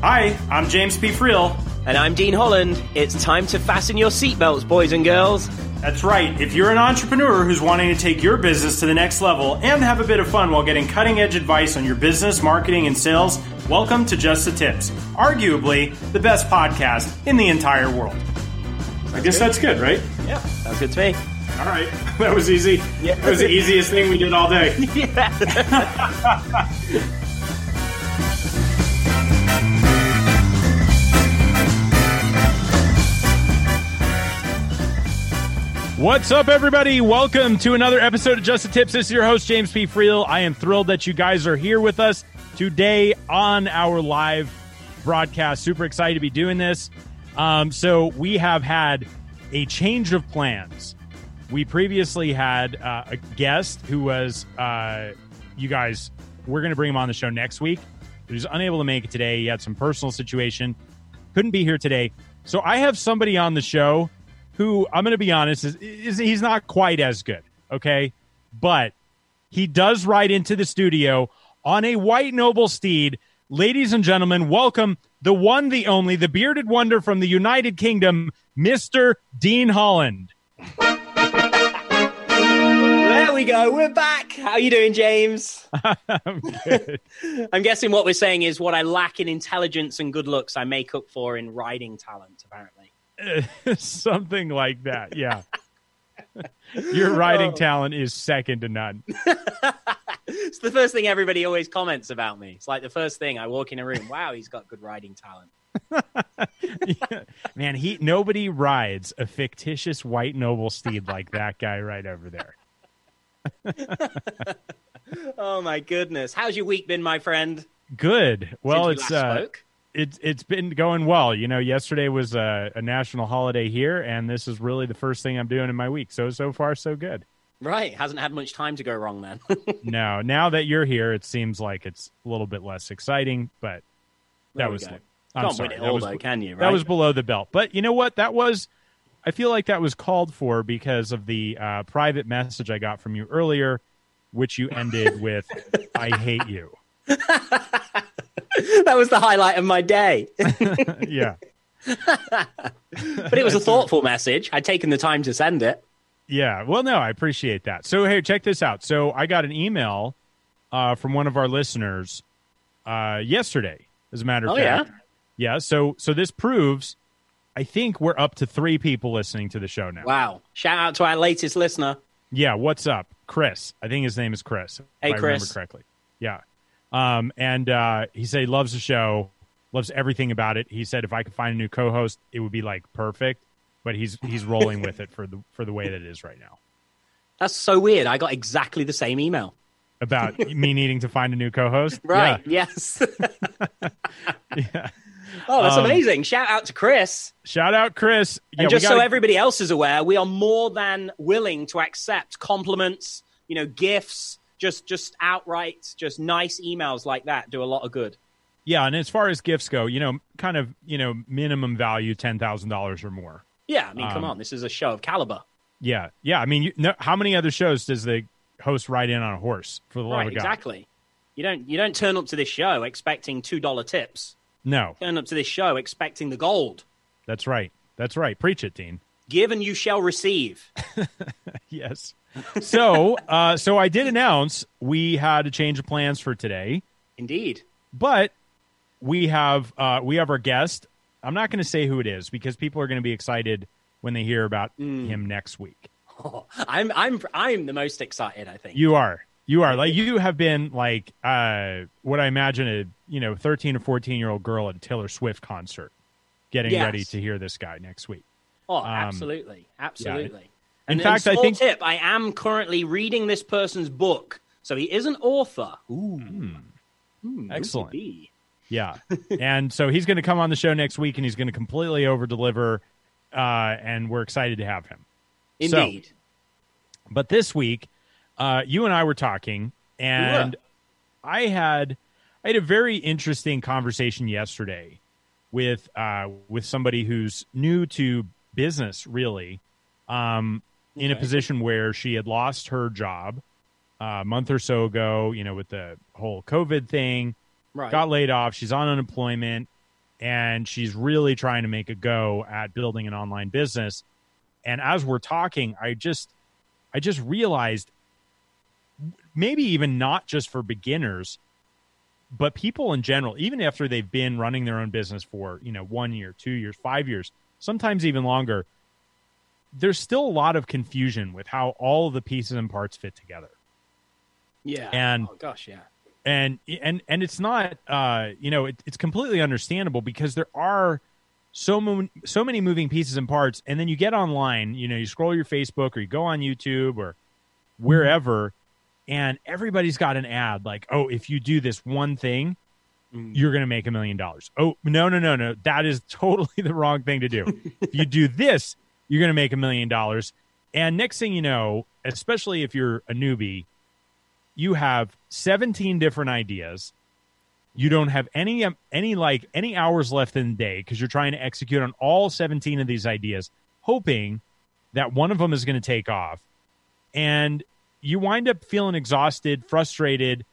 Hi, I'm James P. Friel. And I'm Dean Holland. It's time to fasten your seatbelts, boys and girls. That's right. If you're an entrepreneur who's wanting to take your business to the next level and have a bit of fun while getting cutting-edge advice on your business, marketing, and sales, welcome to Just the Tips, arguably the best podcast in the entire world. I guess that's good, right? Yeah, sounds good to me. All right. That was easy. Yeah. That was the easiest thing we did all day. Yeah. What's up, everybody? Welcome to another episode of Just the Tips. This is your host, James P. Friel. I am thrilled that you guys are here with us today on our live broadcast. Super excited to be doing this. So we have had a change of plans. We previously had a guest who was, you guys, we're going to bring him on the show next week. He was unable to make it today. He had some personal situation. Couldn't be here today. So I have somebody on the show who, I'm going to be honest, is he's not quite as good, okay? But he does ride into the studio on a white noble steed. Ladies and gentlemen, welcome the one, the only, the bearded wonder from the United Kingdom, Mr. Dean Holland. There we go. We're back. How are you doing, James? I'm good. I'm guessing what we're saying is what I lack in intelligence and good looks, I make up for in riding talent, apparently. Something like that, yeah. Your writing talent is second to none. It's the first thing everybody always comments about me. It's like the first thing I walk in a room. Wow, he's got good writing talent. Yeah. Man, nobody rides a fictitious white noble steed like that guy right over there. Oh my goodness. How's your week been, my friend? Good. Well, Since we last spoke? It's been going well. You know, yesterday was a national holiday here, and this is really the first thing I'm doing in my week. So far, so good. Right. Hasn't had much time to go wrong then. No. Now that you're here, it seems like it's a little bit less exciting, but that was... I'm Can't sorry. win it all, though, can you? Right? That was below the belt. But you know what? I feel like that was called for because of the private message I got from you earlier, which you ended with, I hate you. That was the highlight of my day. Yeah. But it was a thoughtful message. I'd taken the time to send it. Yeah. Well, no, I appreciate that. So, hey, check this out. So I got an email from one of our listeners yesterday, as a matter of fact. Yeah? Yeah. So this proves, I think we're up to 3 people listening to the show now. Wow. Shout out to our latest listener. Yeah. What's up? Chris. I think his name is Chris. Hey, if I remember Chris. correctly. Yeah. And he said he loves the show, loves everything about it. He said if I could find a new co-host, it would be like perfect. But he's rolling with it for the way that it is right now. That's so weird. I got exactly the same email. About me needing to find a new co-host? Right. Yeah. Yes. Yeah. Oh, that's amazing. Shout out to Chris. Shout out, Chris. Yeah, and just so everybody else is aware, we are more than willing to accept compliments, gifts, just outright, just nice emails like that do a lot of good. Yeah, and as far as gifts go, kind of, minimum value $10,000 or more. Yeah, I mean, come on, this is a show of caliber. Yeah, I mean, how many other shows does the host ride in on a horse? For the love of God? Exactly. You don't turn up to this show expecting $2 tips. No. Turn up to this show expecting the gold. That's right. Preach it, Dean. Give and you shall receive. Yes. So I did announce we had a change of plans for today. Indeed. But we have our guest. I'm not going to say who it is because people are going to be excited when they hear about him next week. Oh, I'm the most excited, I think. You are. Like, you have been like what I imagine a 13 or 14-year-old girl at a Taylor Swift concert getting ready to hear this guy next week. Oh, absolutely. Yeah. And in fact, I think tip, I am currently reading this person's book. So he is an author. Ooh. Excellent. Yeah. And so he's going to come on the show next week and he's going to completely over-deliver, and we're excited to have him. Indeed. So, but this week, you and I were talking, and I had a very interesting conversation yesterday with somebody who's new to business, really, in a position where she had lost her job a month or so ago, with the whole COVID thing, got laid off. She's on unemployment. and she's really trying to make a go at building an online business. And as we're talking, I just realized, maybe even not just for beginners, but people in general, even after they've been running their own business for, 1 year, 2 years, 5 years, sometimes even longer, there's still a lot of confusion with how all of the pieces and parts fit together. Yeah. And oh gosh, yeah. And it's not, it's completely understandable, because there are so many moving pieces and parts. And then you get online, you scroll your Facebook or you go on YouTube or wherever, and everybody's got an ad like, oh, if you do this one thing, you're going to make $1 million. Oh, no. That is totally the wrong thing to do. If you do this, you're going to make $1 million. And next thing you know, especially if you're a newbie, you have 17 different ideas. You don't have any hours left in the day, because you're trying to execute on all 17 of these ideas, hoping that one of them is going to take off. And you wind up feeling exhausted, frustrated,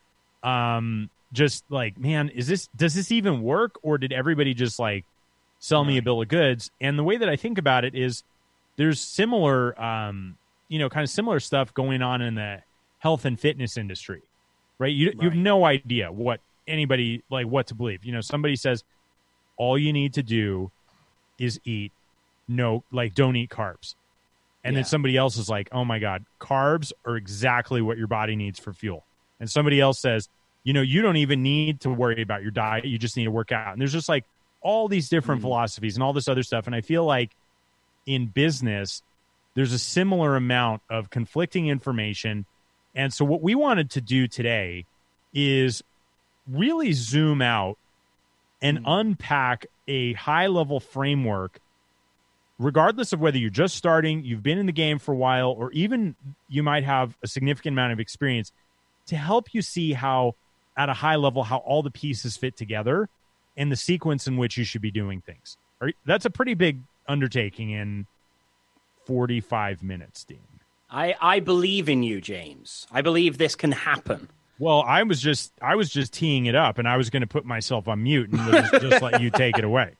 just like, man, does this even work? Or did everybody just like sell me a bill of goods? And the way that I think about it is, there's similar, kind of similar stuff going on in the health and fitness industry, right? You have no idea what anybody, like, what to believe. Somebody says, all you need to do is don't eat carbs. And then somebody else is like, oh my God, carbs are exactly what your body needs for fuel. And somebody else says, you don't even need to worry about your diet. You just need to work out. And there's just like all these different philosophies and all this other stuff. And I feel like in business, there's a similar amount of conflicting information. And so what we wanted to do today is really zoom out and unpack a high-level framework, regardless of whether you're just starting, you've been in the game for a while, or even you might have a significant amount of experience, to help you see how, at a high level, how all the pieces fit together and the sequence in which you should be doing things. That's a pretty big undertaking in 45 minutes, Dean. I believe in you, James. I believe this can happen. Well, I was just teeing it up, and I was going to put myself on mute and just let you take it away.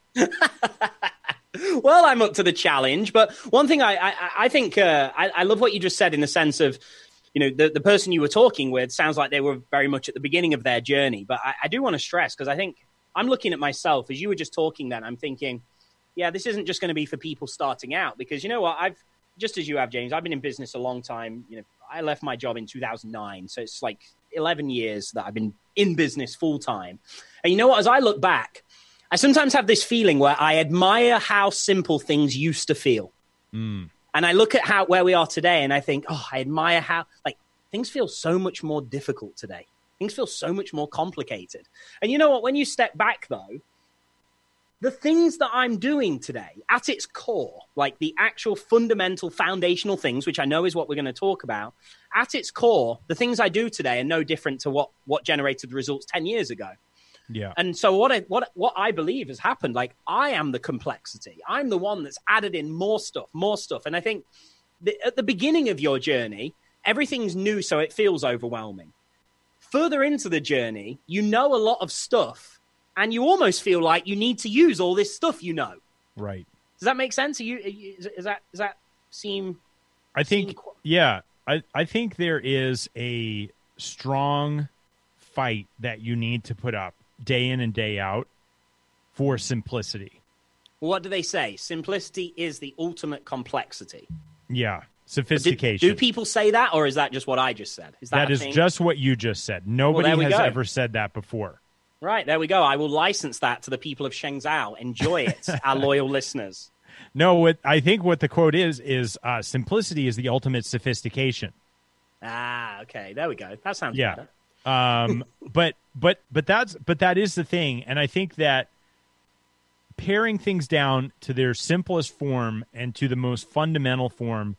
Well, I'm up to the challenge, but one thing I think I love what you just said, in the sense of, the person you were talking with sounds like they were very much at the beginning of their journey. But I do want to stress, because I think I'm looking at myself as you were just talking then, I'm thinking, yeah, this isn't just going to be for people starting out, because you know what? I've, just as you have, James, I've been in business a long time. I left my job in 2009. So it's like 11 years that I've been in business full time. And you know what? As I look back, I sometimes have this feeling where I admire how simple things used to feel. And I look at where we are today, and I think, oh, I admire how things feel so much more difficult today. Things feel so much more complicated. And you know what? When you step back, though, the things that I'm doing today, at its core, like the actual fundamental foundational things, which I know is what we're going to talk about, at its core, the things I do today are no different to what generated the results 10 years ago. Yeah. And so what I believe has happened, like, I am the complexity. I'm the one that's added in more stuff. And I think at the beginning of your journey, everything's new, so it feels overwhelming. Further into the journey, you know a lot of stuff, and you almost feel like you need to use all this stuff, Right. Does that make sense? Does that seem? I think, yeah. I think there is a strong fight that you need to put up day in and day out for simplicity. What do they say? Simplicity is the ultimate complexity. Yeah. Sophistication. Do people say that, or is that just what I just said? That is just what you just said. Nobody has ever said that before. Right, there we go. I will license that to the people of Shengzhou. Enjoy it, our loyal listeners. No, I think what the quote is simplicity is the ultimate sophistication. Ah, okay. There we go. That sounds better. But that is the thing. And I think that paring things down to their simplest form and to the most fundamental form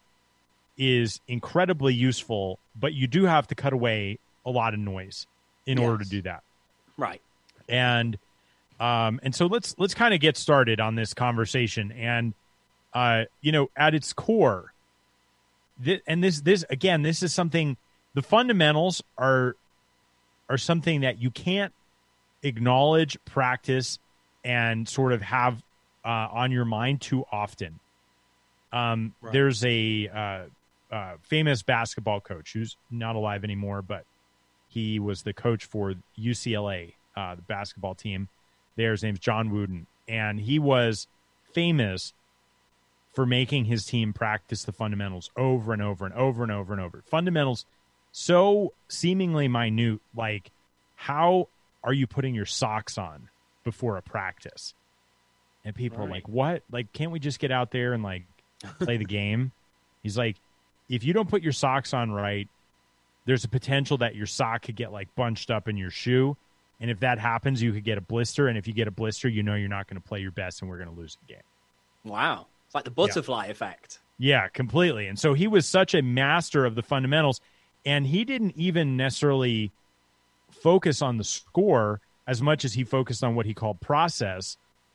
is incredibly useful, but you do have to cut away a lot of noise in order to do that. Right. And so let's kind of get started on this conversation. And at its core, this is something. The fundamentals are something that you can't acknowledge, practice, and sort of have on your mind too often. Right. There's a famous basketball coach who's not alive anymore, but he was the coach for UCLA, the basketball team. His name's John Wooden, and he was famous for making his team practice the fundamentals over and over and over and over and over. Fundamentals so seemingly minute, like how are you putting your socks on before a practice? And people are like, what? Like, can't we just get out there and like play the game? He's like, if you don't put your socks on right, there's a potential that your sock could get like bunched up in your shoe. And if that happens, you could get a blister. And if you get a blister, you know you're not going to play your best and we're going to lose the game. Wow. It's like the butterfly effect. Yeah, completely. And so he was such a master of the fundamentals, and he didn't even necessarily focus on the score as much as he focused on what he called process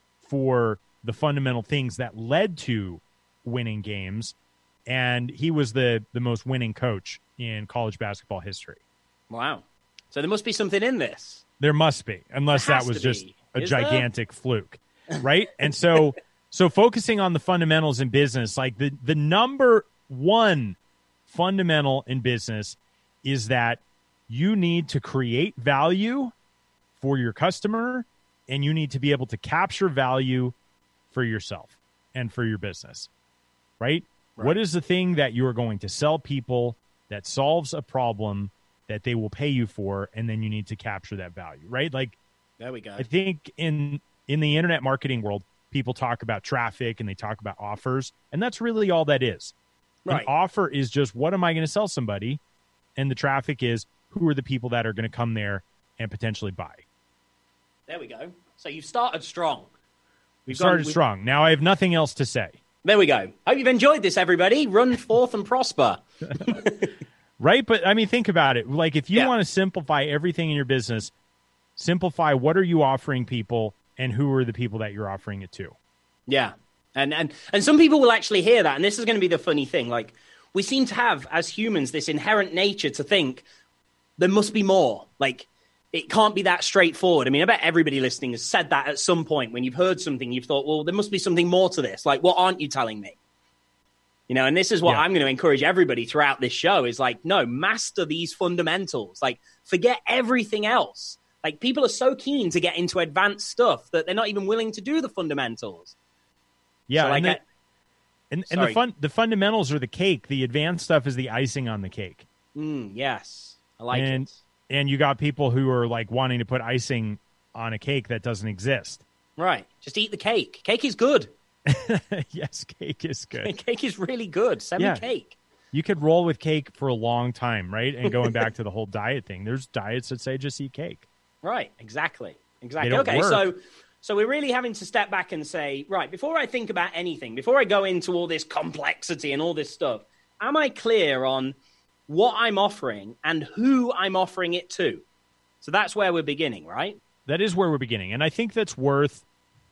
for the fundamental things that led to winning games. And he was the most winning coach in college basketball history. Wow. So there must be something in this. There must be, unless that was just a gigantic fluke, right? And so focusing on the fundamentals in business, like the number one fundamental in business is that you need to create value for your customer, and you need to be able to capture value for yourself and for your business, right? What is the thing that you are going to sell people that solves a problem that they will pay you for, and then you need to capture that value, right? Like, there we go. I think in the internet marketing world, people talk about traffic and they talk about offers, and that's really all that is. Right. An offer is just, what am I going to sell somebody? And the traffic is, who are the people that are going to come there and potentially buy? There we go. So you've started strong. We've started strong. Now I have nothing else to say. There we go. Hope you've enjoyed this, everybody. Run forth and prosper. Right? But, I mean, think about it. Like, if you want to simplify everything in your business, simplify what are you offering people and who are the people that you're offering it to. Yeah. And some people will actually hear that, and this is going to be the funny thing. Like, we seem to have, as humans, this inherent nature to think there must be more. Like, it can't be that straightforward. I mean, I bet everybody listening has said that at some point when you've heard something, you've thought, well, there must be something more to this. Like, what aren't you telling me? You know, and this is what I'm going to encourage everybody throughout this show is like, no, master these fundamentals. Like, forget everything else. Like, people are so keen to get into advanced stuff that they're not even willing to do the fundamentals. Yeah, so, like, the fundamentals are the cake. The advanced stuff is the icing on the cake. Yes, I like it. And you got people who are like wanting to put icing on a cake that doesn't exist. Right. Just eat the cake. Cake is good. Yes, cake is good. Cake is really good. Send me cake. You could roll with cake for a long time, right? And going back to the whole diet thing, there's diets that say just eat cake. Right. Exactly. Okay. Work. So we're really having to step back and say, right, before I think about anything, before I go into all this complexity and all this stuff, am I clear on what I'm offering and who I'm offering it to? So that's where we're beginning, right? That is where we're beginning. And I think that's worth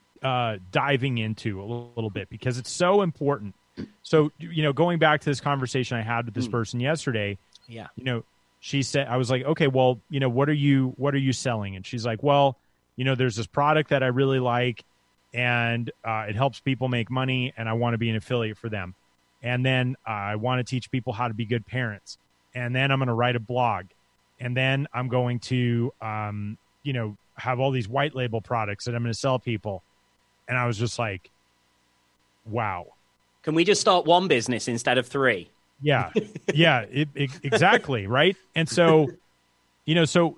diving into a little bit because it's so important. So, you know, going back to this conversation I had with this person yesterday, you know, she said, I was like, okay, well, you know, what are you selling? And she's like, well, you know, there's this product that I really like and it helps people make money and I want to be an affiliate for them. And then I want to teach people how to be good parents. And then I'm going to write a blog. And then I'm going to, you know, have all these white label products that I'm going to sell people. And I was just like, wow. Can we just start one business instead of three? Yeah. Yeah, exactly. Right. And so, you know, so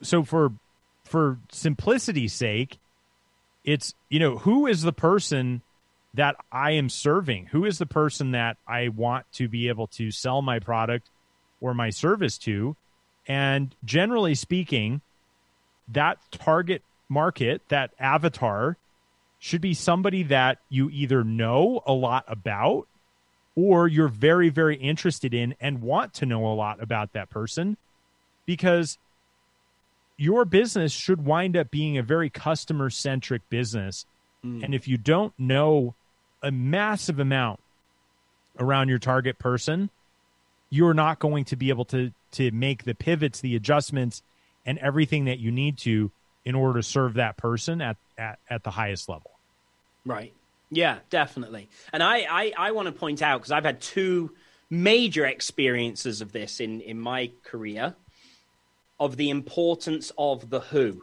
for simplicity's sake, it's, you know, who is the person that I am serving? Who is the person that I want to be able to sell my product or my service to? And generally speaking, that target market, that avatar, should be somebody that you either know a lot about or you're very, very interested in and want to know a lot about that person, because your business should wind up being a very customer-centric business. And if you don't know a massive amount around your target person, you're not going to be able to make the pivots, the adjustments, and everything that you need to in order to serve that person at the highest level. Right. Yeah, definitely. And I want to point out, because I've had two major experiences of this in my career, of the importance of the who.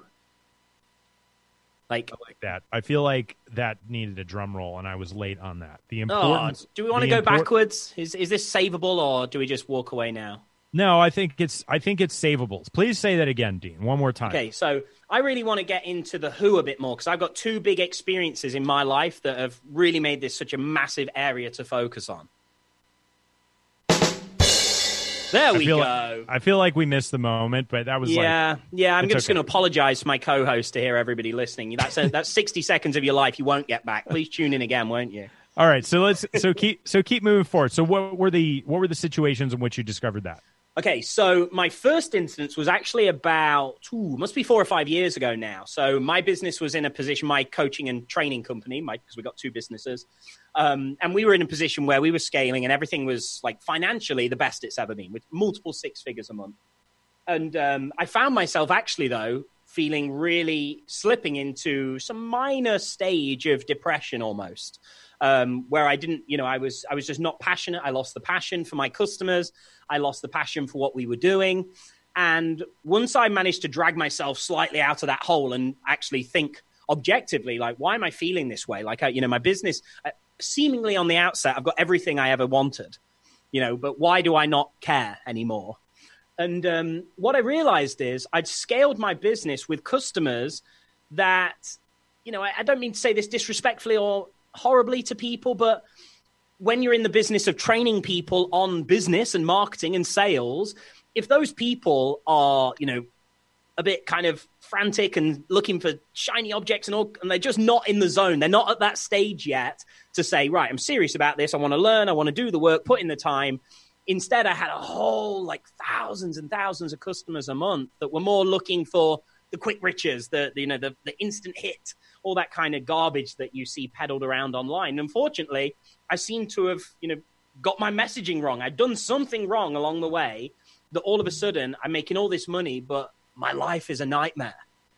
I like that. I feel like that needed a drum roll, and I was late on that. The importance. Do we want to go backwards? Is this savable, or do we just walk away now? No, I think it's savable. Please say that again, Dean, one more time. Okay, so I really want to get into the who a bit more, because I've got two big experiences in my life that have really made this such a massive area to focus on. There we go. I feel like we missed the moment, but that was I'm just going to apologize to my co-host to hear everybody listening. That's 60 seconds of your life you won't get back. Please tune in again, won't you? All right, so keep moving forward. So what were the situations in which you discovered that? Okay, so my first instance was actually about, must be 4 or 5 years ago now. So my business was in a position, my coaching and training company, because we got two businesses, and we were in a position where we were scaling and everything was like financially the best it's ever been, with multiple 6 figures a month. And I found myself actually, though, feeling really slipping into some minor stage of depression almost. Where I didn't, I was just not passionate. I lost the passion for my customers. I lost the passion for what we were doing. And once I managed to drag myself slightly out of that hole and actually think objectively, like, why am I feeling this way? Like, my business, seemingly on the outset, I've got everything I ever wanted, but why do I not care anymore? And what I realized is I'd scaled my business with customers that, I don't mean to say this disrespectfully or horribly to people, but when you're in the business of training people on business and marketing and sales, if those people are, a bit kind of frantic and looking for shiny objects and they're just not in the zone, they're not at that stage yet to say, right, I'm serious about this. I want to learn. I want to do the work, put in the time. Instead, I had a whole thousands and thousands of customers a month that were more looking for the quick riches, the instant hit, all that kind of garbage that you see peddled around online. Unfortunately, I seem to have, got my messaging wrong. I'd done something wrong along the way that all of a sudden I'm making all this money, but my life is a nightmare.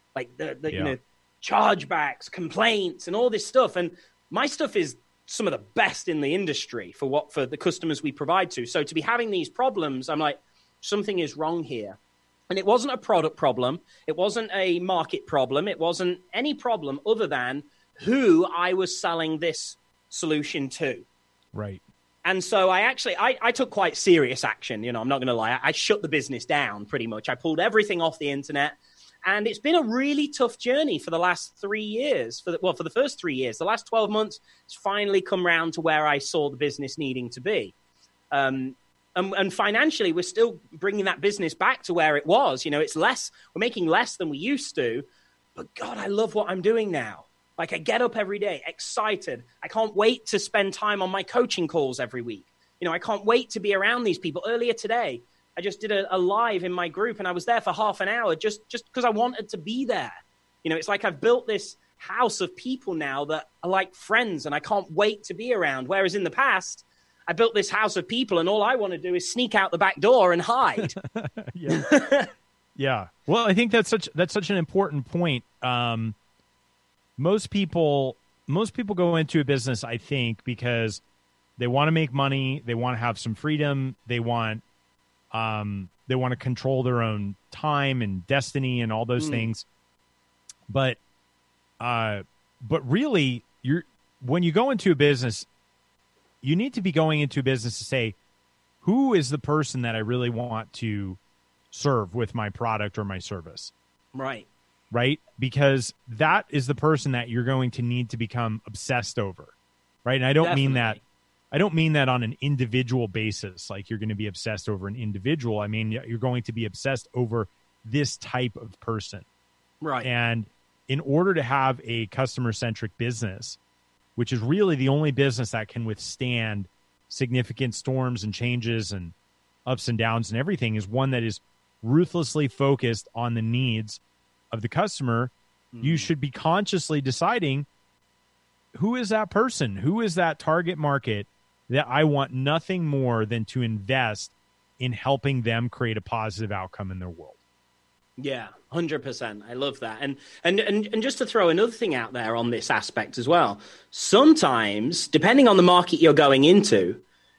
Chargebacks, complaints, and all this stuff. And my stuff is some of the best in the industry for the customers we provide to. So to be having these problems, I'm like, something is wrong here. And it wasn't a product problem. It wasn't a market problem. It wasn't any problem other than who I was selling this solution to. Right. And so I took quite serious action. I'm not going to lie. I shut the business down pretty much. I pulled everything off the internet. And it's been a really tough journey for the last 3 years. For the first 3 years. The last 12 months, it's finally come around to where I saw the business needing to be. And financially, we're still bringing that business back to where it was. It's less. We're making less than we used to. But God, I love what I'm doing now. I get up every day, excited. I can't wait to spend time on my coaching calls every week. I can't wait to be around these people. Earlier today, I just did a live in my group, and I was there for half an hour just because I wanted to be there. It's like I've built this house of people now that are like friends, and I can't wait to be around. Whereas in the past, I built this house of people, and all I want to do is sneak out the back door and hide. Yeah. Yeah. Well, I think that's such an important point. Most people go into a business, I think, because they want to make money, they want to have some freedom, they want to control their own time and destiny and all those things. But really, when you go into a business, you need to be going into a business to say, who is the person that I really want to serve with my product or my service? Right. Right? Because that is the person that you're going to need to become obsessed over. Right? And I don't mean that on an individual basis, like you're going to be obsessed over an individual. I mean, you're going to be obsessed over this type of person. Right. And in order to have a customer-centric business, which is really the only business that can withstand significant storms and changes and ups and downs and everything, is one that is ruthlessly focused on the needs of the customer. You should be consciously deciding, who is that person? Who is that target market that I want nothing more than to invest in helping them create a positive outcome in their world? Yeah, 100%. I love that. And just to throw another thing out there on this aspect as well. Sometimes, depending on the market you're going into,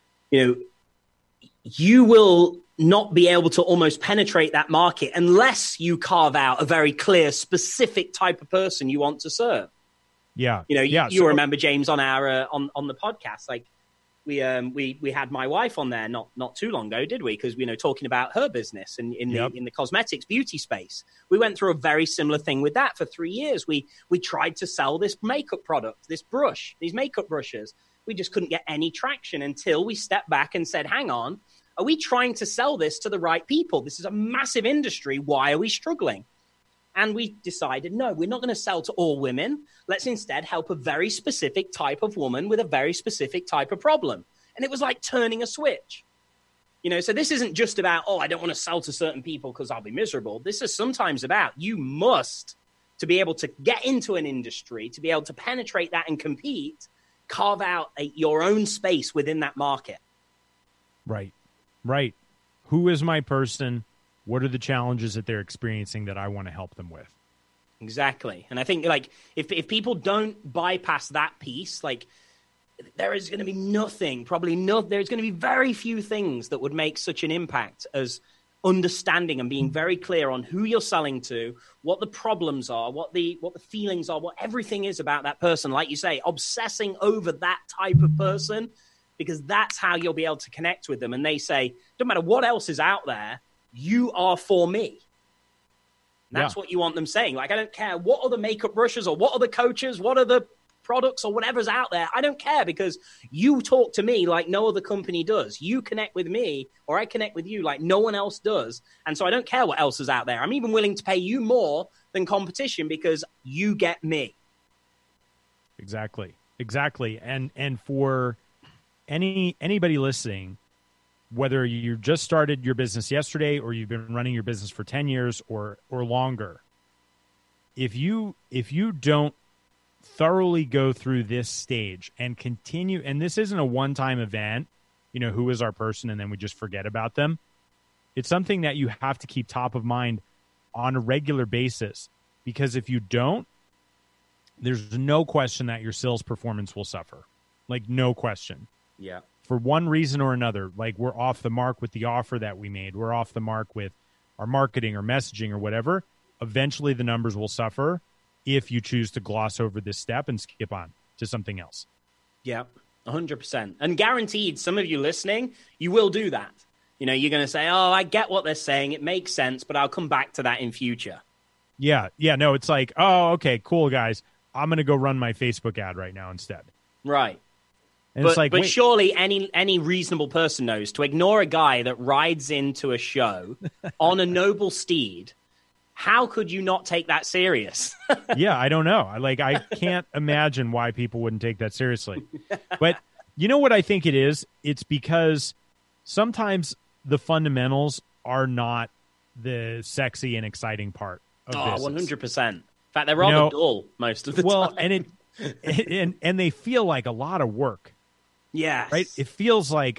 you will not be able to almost penetrate that market unless you carve out a very clear, specific type of person you want to serve. Yeah. You remember, James, on our on the podcast, like we had my wife on there not too long ago, did we? Because talking about her business and in the cosmetics beauty space, we went through a very similar thing with that for 3 years. We tried to sell this makeup product, this brush, these makeup brushes. We just couldn't get any traction until we stepped back and said, "Hang on, are we trying to sell this to the right people? This is a massive industry. Why are we struggling?" And we decided, no, we're not going to sell to all women. Let's instead help a very specific type of woman with a very specific type of problem. And it was like turning a switch. So this isn't just about, I don't want to sell to certain people because I'll be miserable. This is sometimes about you must, to be able to get into an industry, to be able to penetrate that and compete, carve out your own space within that market. Right. Who is my person? What are the challenges that they're experiencing that I want to help them with? Exactly. And I think if people don't bypass that piece, there is going to be there's going to be very few things that would make such an impact as understanding and being very clear on who you're selling to, what the problems are, what the feelings are, what everything is about that person. Like you say, obsessing over that type of person, because that's how you'll be able to connect with them. And they say, don't matter what else is out there, you are for me. That's what you want them saying. I don't care what are the makeup brushes or what are the coaches, what are the products or whatever's out there. I don't care, because you talk to me like no other company does. You connect with me, or I connect with you like no one else does. And so I don't care what else is out there. I'm even willing to pay you more than competition because you get me. Exactly. And for anybody listening, whether you just started your business yesterday or you've been running your business for 10 years or longer, if you don't thoroughly go through this stage and continue, and this isn't a one-time event, who is our person and then we just forget about them. It's something that you have to keep top of mind on a regular basis, because if you don't, there's no question that your sales performance will suffer. No question. Yeah. For one reason or another, we're off the mark with the offer that we made. We're off the mark with our marketing or messaging or whatever. Eventually the numbers will suffer if you choose to gloss over this step and skip on to something else. Yeah, 100%. And guaranteed, some of you listening, you will do that. You're going to say, I get what they're saying. It makes sense, but I'll come back to that in future. Yeah. No, it's okay, cool, guys. I'm going to go run my Facebook ad right now instead. Right. And but surely any reasonable person knows to ignore a guy that rides into a show on a noble steed. How could you not take that serious? Yeah, I don't know. I can't imagine why people wouldn't take that seriously. But you know what I think it is? It's because sometimes the fundamentals are not the sexy and exciting part of business. 100%. In fact, they're rather dull most of the time. Well, and they feel like a lot of work. Yes. Right? It feels like,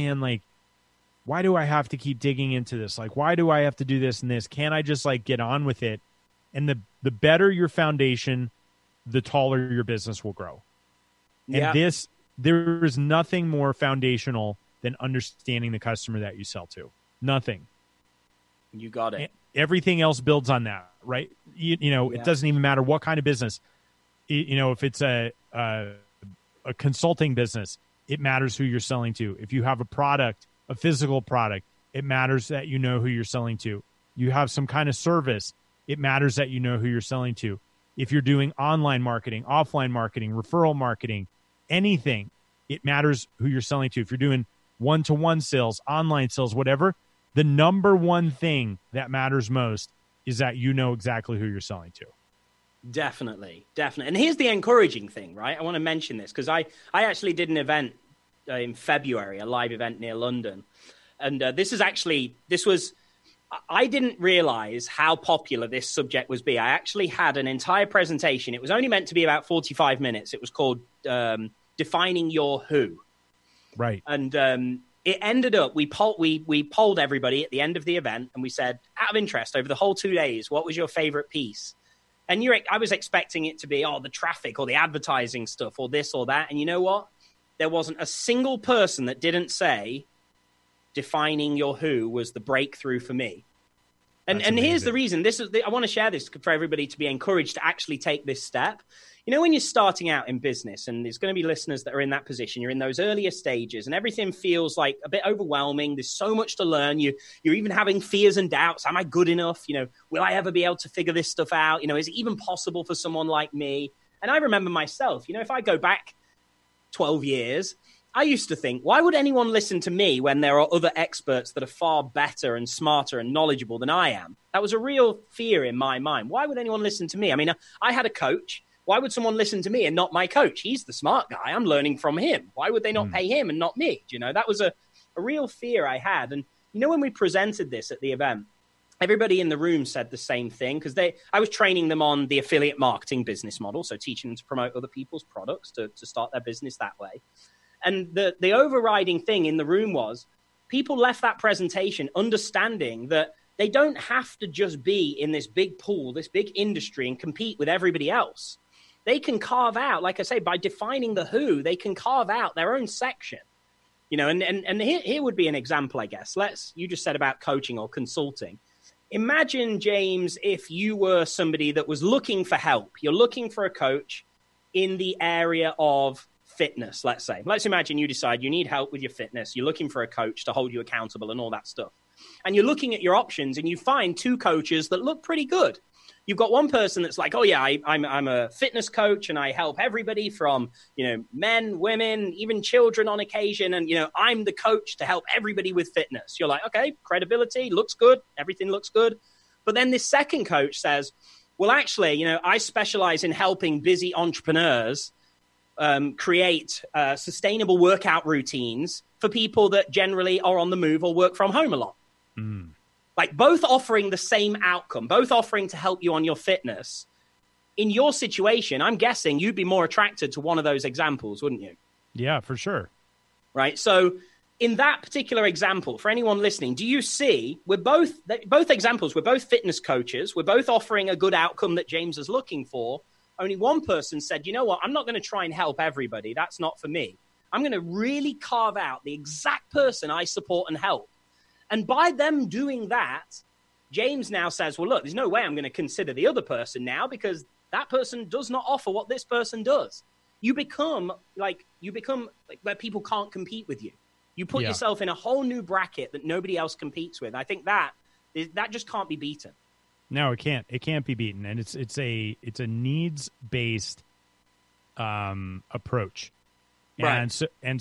why do I have to keep digging into this? Why do I have to do this and this? Can't I just get on with it? And the better your foundation, the taller your business will grow. And there is nothing more foundational than understanding the customer that you sell to. Nothing. You got it. Everything else builds on that, right? It doesn't even matter what kind of business. If it's a consulting business, it matters who you're selling to. If you have a product, a physical product, it matters that you know who you're selling to. You have some kind of service, it matters that you know who you're selling to. If you're doing online marketing, offline marketing, referral marketing, anything, it matters who you're selling to. If you're doing one-to-one sales, online sales, whatever, the number one thing that matters most is that you know exactly who you're selling to. Definitely. And here's the encouraging thing, right? I want to mention this because I actually did an event in February, a live event near London. And I didn't realize how popular this subject was be. I actually had an entire presentation. It was only meant to be about 45 minutes. It was called Defining Your Who. Right. And it ended up, we polled everybody at the end of the event, and we said, out of interest, over the whole 2 days, what was your favorite piece? And I was expecting it to be, the traffic or the advertising stuff or this or that. And you know what? There wasn't a single person that didn't say defining your who was the breakthrough for me. And here's the reason. I want to share this for everybody to be encouraged to actually take this step. You know, when you're starting out in business, and there's going to be listeners that are in that position, you're in those earlier stages and everything feels like a bit overwhelming. There's so much to learn. You're even having fears and doubts. Am I good enough? You know, will I ever be able to figure this stuff out? You know, is it even possible for someone like me? And I remember myself, you know, if I go back 12 years, I used to think, why would anyone listen to me when there are other experts that are far better and smarter and knowledgeable than I am? That was a real fear in my mind. Why would anyone listen to me? I mean, I had a coach. Why would someone listen to me and not my coach? He's the smart guy. I'm learning from him. Why would they not pay him and not me? You know, that was a real fear I had. And, you know, when we presented this at the event, everybody in the room said the same thing because I was training them on the affiliate marketing business model, so teaching them to promote other people's products to start their business that way. And the overriding thing in the room was people left that presentation understanding that they don't have to just be in this big pool, this big industry, and compete with everybody else. They can carve out, like I say, by defining the who, they can carve out their own section. You know, and here would be an example, I guess. You just said about coaching or consulting. Imagine, James, if you were somebody that was looking for help. You're looking for a coach in the area of fitness, let's say. Let's imagine you decide you need help with your fitness. You're looking for a coach to hold you accountable and all that stuff. And you're looking at your options and you find two coaches that look pretty good. You've got one person that's like, oh, yeah, I'm a fitness coach and I help everybody from, you know, men, women, even children on occasion. And, you know, I'm the coach to help everybody with fitness. You're like, okay, credibility, looks good. Everything looks good. But then this second coach says, well, actually, you know, I specialize in helping busy entrepreneurs create sustainable workout routines for people that generally are on the move or work from home a lot. Like both offering the same outcome, both offering to help you on your fitness. In your situation, I'm guessing you'd be more attracted to one of those examples, wouldn't you? Yeah, for sure. Right. So in that particular example, for anyone listening, do you see we're both examples, we're both fitness coaches. We're both offering a good outcome that James is looking for. Only one person said, you know what, I'm not going to try and help everybody. That's not for me. I'm going to really carve out the exact person I support and help. And by them doing that, James now says, well, look, there's no way I'm going to consider the other person now because that person does not offer what this person does. You become like where people can't compete with you. You put yourself in a whole new bracket that nobody else competes with. I think that just can't be beaten. No, it can't. It can't be beaten, and it's a needs-based approach, right. and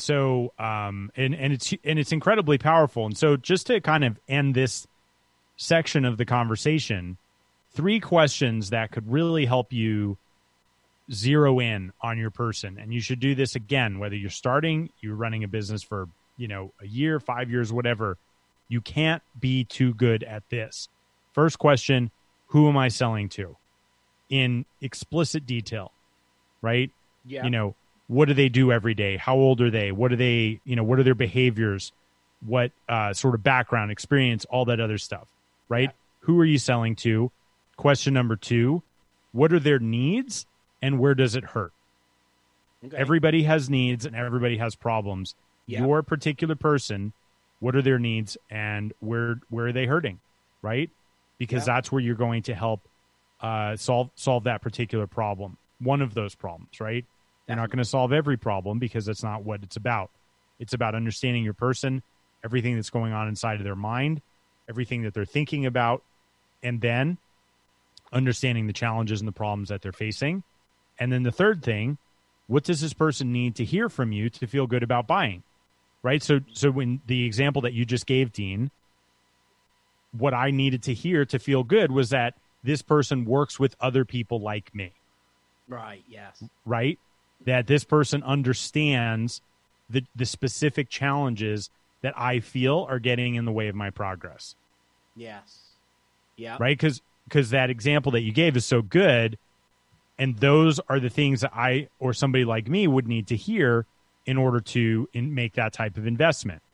it's incredibly powerful. And so, just to kind of end this section of the conversation, 3 questions that could really help you zero in on your person, and you should do this again, whether you're running a business for a year, 5 years, whatever. You can't be too good at this. First question, who am I selling to? In explicit detail, right? Yeah. What do they do every day? How old are they? What are they, what are their behaviors? What sort of background, experience, all that other stuff, right? Yeah. Who are you selling to? Question number 2, what are their needs and where does it hurt? Okay. Everybody has needs and everybody has problems. Yeah. Your particular person, what are their needs and where are they hurting, right? Because that's where you're going to help solve that particular problem, one of those problems, right? You're not going to solve every problem because that's not what it's about. It's about understanding your person, everything that's going on inside of their mind, everything that they're thinking about, and then understanding the challenges and the problems that they're facing. And then the third thing, what does this person need to hear from you to feel good about buying, right? So when the example that you just gave, Dean, what I needed to hear to feel good was that this person works with other people like me. Right, yes. Right? That this person understands the specific challenges that I feel are getting in the way of my progress. Yes. Yeah. Right? Because that example that you gave is so good, and those are the things that I or somebody like me would need to hear in order to make that type of investment.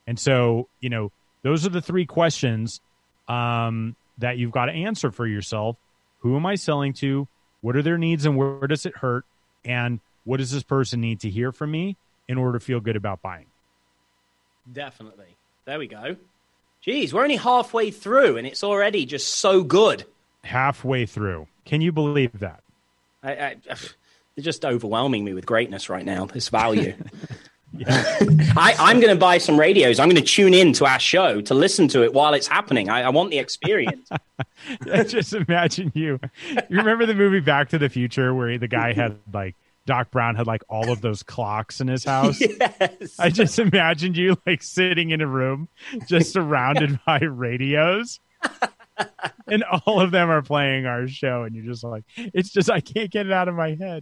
And so, those are the three questions that you've got to answer for yourself. Who am I selling to? What are their needs and where does it hurt? And what does this person need to hear from me in order to feel good about buying? Definitely. There we go. Geez, we're only halfway through and it's already just so good. Halfway through. Can you believe that? They're just overwhelming me with greatness right now, this value. I'm going to buy some radios. I'm going to tune in to our show to listen to it while it's happening. I want the experience. Just imagine you remember the movie Back to the Future where the guy had like Doc Brown had like all of those clocks in his house? Yes. I just imagined you like sitting in a room just surrounded by radios. And all of them are playing our show and you're just like, it's just I can't get it out of my head.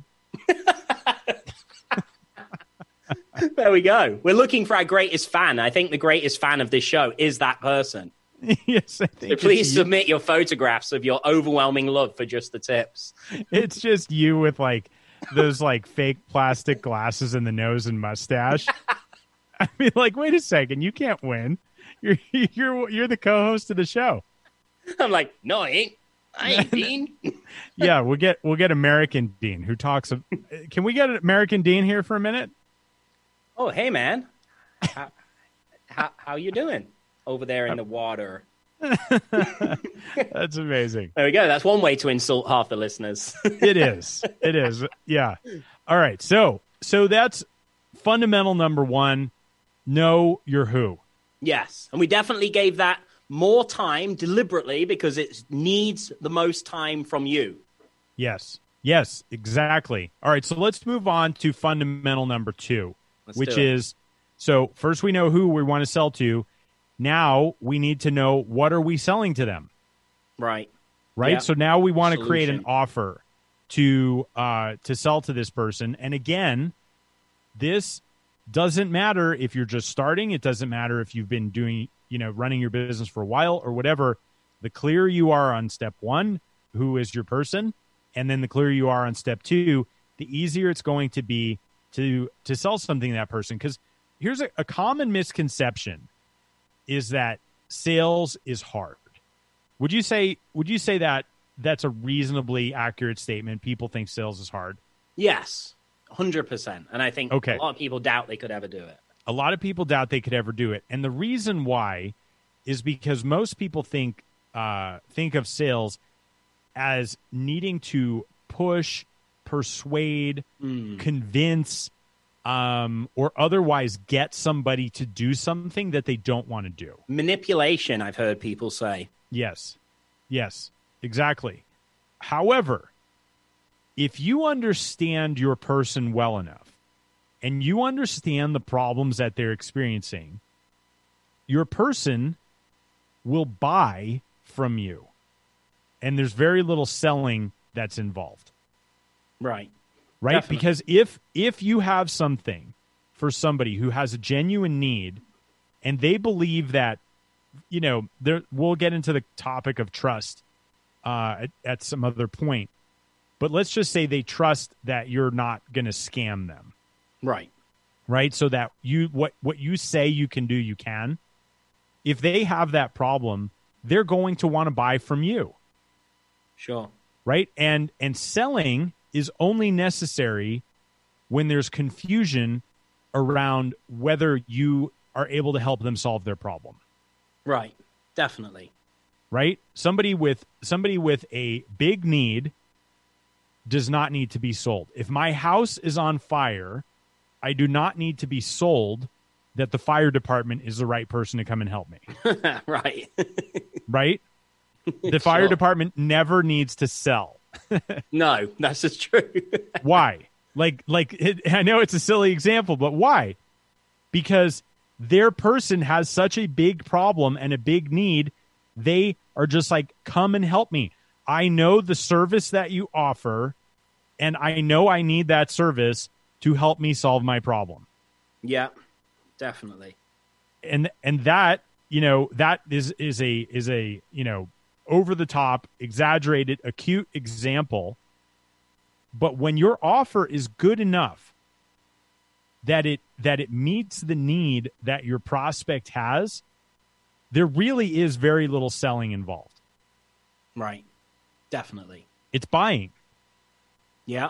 There we go. We're looking for our greatest fan. I think the greatest fan of this show is that person. Yes, I think so please submit your photographs of your overwhelming love for Just the Tips. It's just you with like those like fake plastic glasses in the nose and mustache. I mean, like, wait a second, you can't win. You're the co-host of the show. I'm like, no, I ain't Dean. Yeah, we'll get American Dean who talks. Can we get American Dean here for a minute? Oh, hey, man. How you doing over there in the water? That's amazing. There we go. That's one way to insult half the listeners. It is. Yeah. All right. So that's fundamental number one. Know your who. Yes. And we definitely gave that more time deliberately because it needs the most time from you. Yes, exactly. All right. So let's move on to fundamental number two. Which is, so first we know who we want to sell to. Now we need to know what are we selling to them. Right. Yeah. So now we want to create an offer to sell to this person. And again, this doesn't matter if you're just starting. It doesn't matter if you've been doing, running your business for a while or whatever. The clearer you are on step one, who is your person, and then the clearer you are on step two, the easier it's going to be to sell something to that person. Because here's a common misconception is that sales is hard. Would you say that that's a reasonably accurate statement? People think sales is hard. Yes, 100%. And I think a lot of people doubt they could ever do it. A lot of people doubt they could ever do it. And the reason why is because most people think of sales as needing to push, persuade, convince, or otherwise get somebody to do something that they don't want to do. Manipulation, I've heard people say. Yes, exactly. However, if you understand your person well enough and you understand the problems that they're experiencing, your person will buy from you. And there's very little selling that's involved. Right. Definitely. Because if you have something for somebody who has a genuine need and they believe that, we'll get into the topic of trust at some other point, but let's just say they trust that you're not going to scam them. Right. So that what you say you can do, you can. If they have that problem, they're going to want to buy from you. Sure. Right. And selling is only necessary when there's confusion around whether you are able to help them solve their problem. Right. Definitely. Right? Somebody with a big need does not need to be sold. If my house is on fire, I do not need to be sold that the fire department is the right person to come and help me. Right. Right? The fire department never needs to sell. No, that's just true. Why? I know it's a silly example, but why? Because their person has such a big problem and a big need. They are just like, come and help me. I know the service that you offer, and I know I need that service to help me solve my problem. Yeah, definitely. And that, that is a over the top, exaggerated, acute example. But when your offer is good enough, that it meets the need that your prospect has, there really is very little selling involved. Right. Definitely. It's buying. Yeah.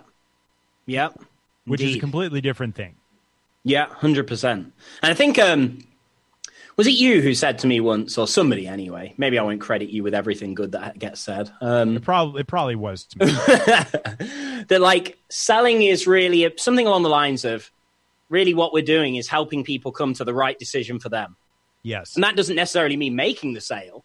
Which is a Indeed. completely different thing. Yeah, 100%. And I think, was it you who said to me once, or somebody anyway, maybe I won't credit you with everything good that gets said. It probably was to me. That like selling is really something along the lines of really what we're doing is helping people come to the right decision for them. Yes. And that doesn't necessarily mean making the sale.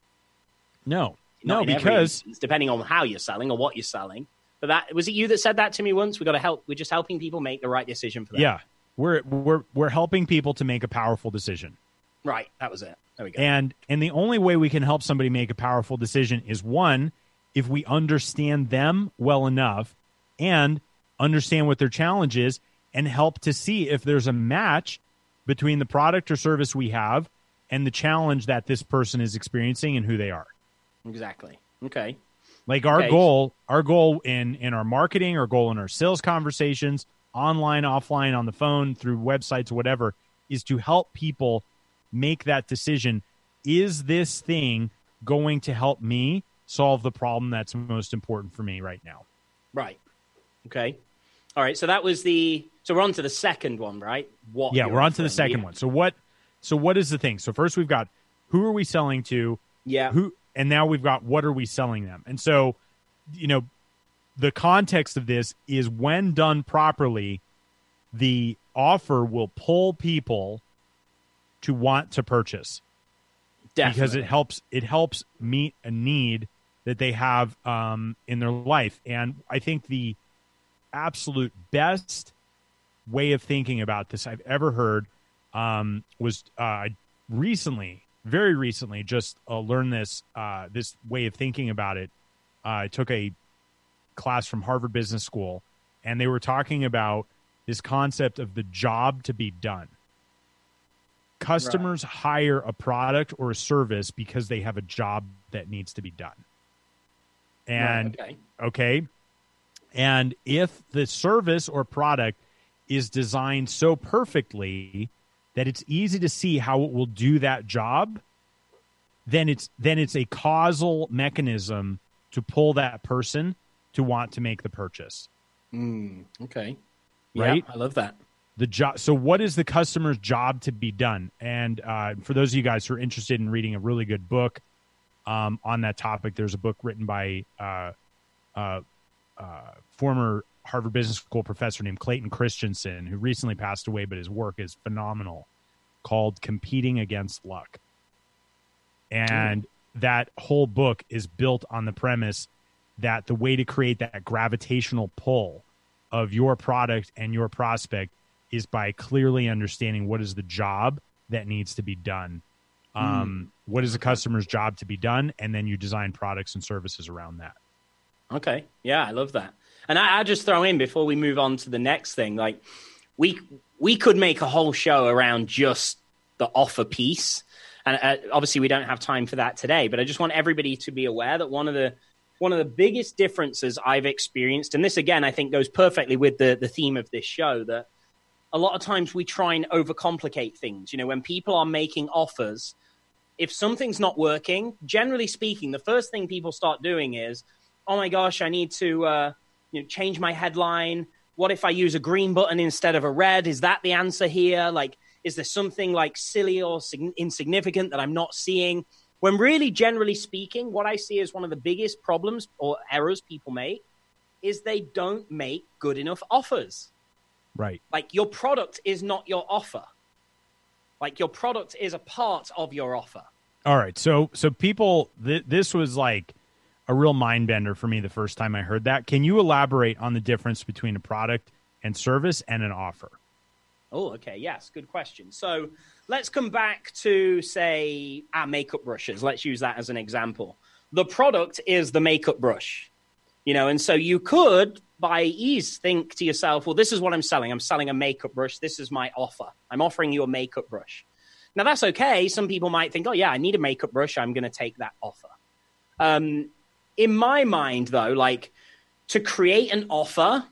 No, Not in every because instance, depending on how you're selling or what you're selling. But that was it you that said that to me once? We're just helping people make the right decision for them. yeah, we're helping people to make a powerful decision. Right. That was it. There we go. And the only way we can help somebody make a powerful decision is, one, if we understand them well enough and understand what their challenge is and help to see if there's a match between the product or service we have and the challenge that this person is experiencing and who they are. Exactly. Okay. Like our goal in our marketing, our goal in our sales conversations, online, offline, on the phone, through websites, whatever, is to help people make that decision. Is this thing going to help me solve the problem that's most important for me right now? Right. Okay. All right. So that was so we're on to the second one, right? We're on to the second one. So what is the thing? So first we've got who are we selling to? Yeah. And now we've got what are we selling them? And so, the context of this is when done properly, the offer will pull people to want to purchase. Definitely. Because it helps meet a need that they have in their life. And I think the absolute best way of thinking about this I've ever heard was very recently, just learned this way of thinking about it. I took a class from Harvard Business School, and they were talking about this concept of the job to be done. Customers hire a product or a service because they have a job that needs to be done. And okay. And if the service or product is designed so perfectly that it's easy to see how it will do that job, then it's a causal mechanism to pull that person to want to make the purchase. Okay. Right? Yeah, I love that. The job. So what is the customer's job to be done? And for those of you guys who are interested in reading a really good book on that topic, there's a book written by former Harvard Business School professor named Clayton Christensen, who recently passed away, but his work is phenomenal, called Competing Against Luck. And that whole book is built on the premise that the way to create that gravitational pull of your product and your prospect is by clearly understanding what is the job that needs to be done. What is the customer's job to be done? And then you design products and services around that. Okay. Yeah, I love that. And I just throw in before we move on to the next thing, like we could make a whole show around just the offer piece. And obviously we don't have time for that today, but I just want everybody to be aware that one of the biggest differences I've experienced, and this again, I think goes perfectly with the theme of this show, that a lot of times we try and overcomplicate things. When people are making offers, if something's not working, generally speaking, the first thing people start doing is, oh my gosh, I need to change my headline. What if I use a green button instead of a red? Is that the answer here? Like, is there something like silly or insignificant that I'm not seeing? When really, generally speaking, what I see as one of the biggest problems or errors people make is they don't make good enough offers. Right. Like, your product is not your offer. Like, your product is a part of your offer. All right. So people, this was like a real mind bender for me the first time I heard that. Can you elaborate on the difference between a product and service and an offer? Oh, okay. Yes. Good question. So let's come back to, say, our makeup brushes. Let's use that as an example. The product is the makeup brush, and so you could by ease think to yourself, well, this is what I'm selling. I'm selling a makeup brush. This is my offer. I'm offering you a makeup brush. Now, that's okay. Some people might think, oh, yeah, I need a makeup brush. I'm going to take that offer. In my mind, though, like, to create an offer